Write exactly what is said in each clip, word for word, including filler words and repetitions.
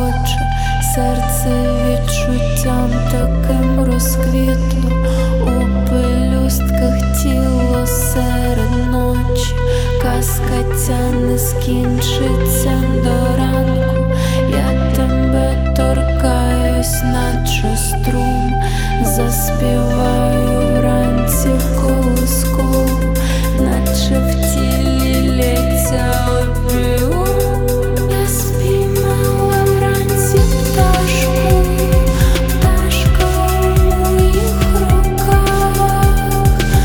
хоче, серце відчуттям таким розквітло, у пелюстках тіло серед ночі, казка ця не скінчиться до ранку. Я тебе торкаюсь, наче струм, заспіваю вранці колискову, наче в тілі лється опіум. Я спіймала вранці пташку, пташка у моїх руках,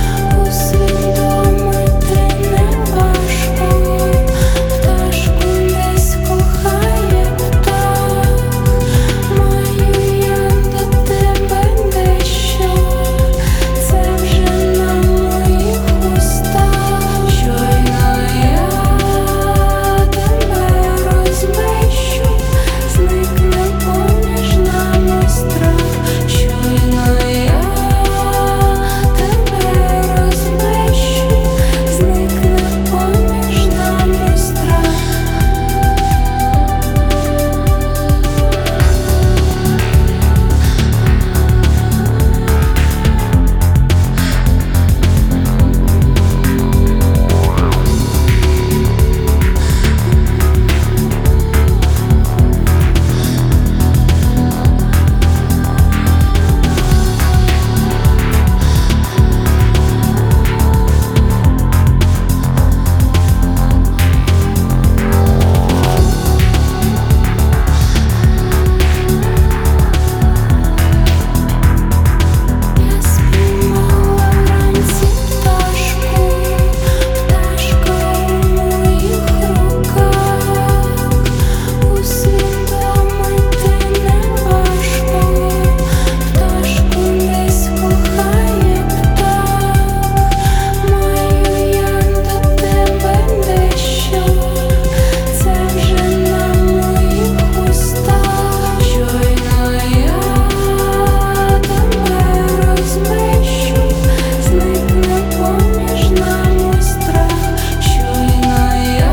усвідомити не важко, пташку десь кохає птах. Маю я до тебе дещо, це вже на моїх устах. Щойно я тебе розмещу, зникне поміж нами страх. Щойно я тебе розмещу, зникне поміж нами страх. Я спіймала вранці пташку, пташка у моїх руках, усвідомити не важко, пташку десь кохає птах. Маю я до тебе дещо, це вже на моїх устах. Щойно я тебе розмещу, зникне поміж нами страх. Щойно я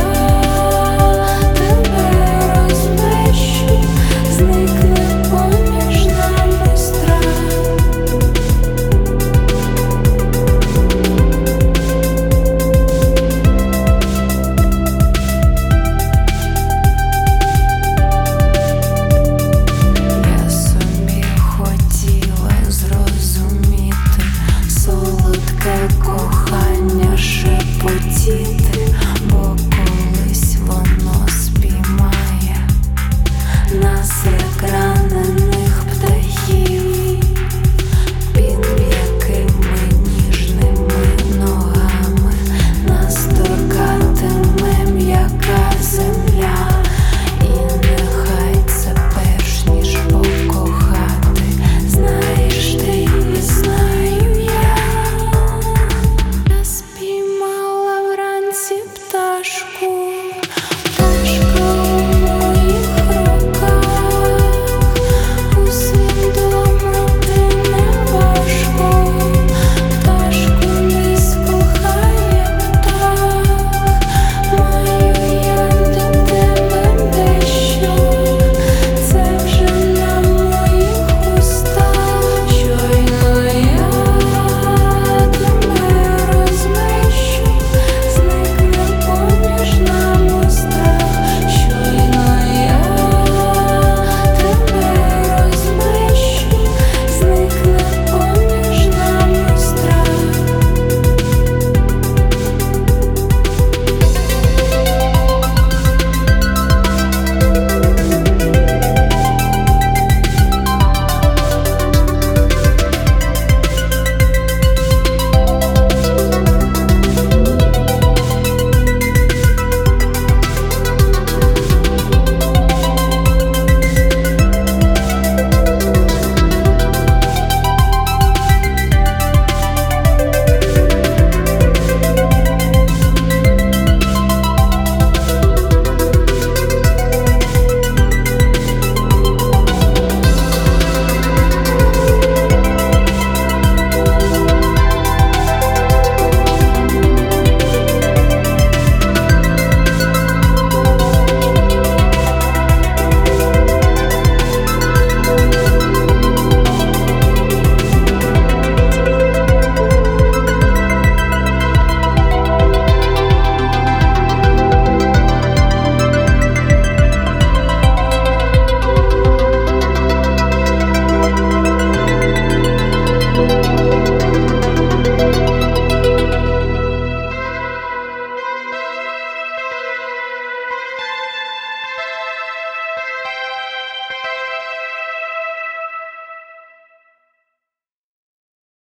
тебе розмещу, зникне поміж нами страх. Я собі хотіла зрозуміти, солодке кохання шепотіти, бо колись воно спіймає нас.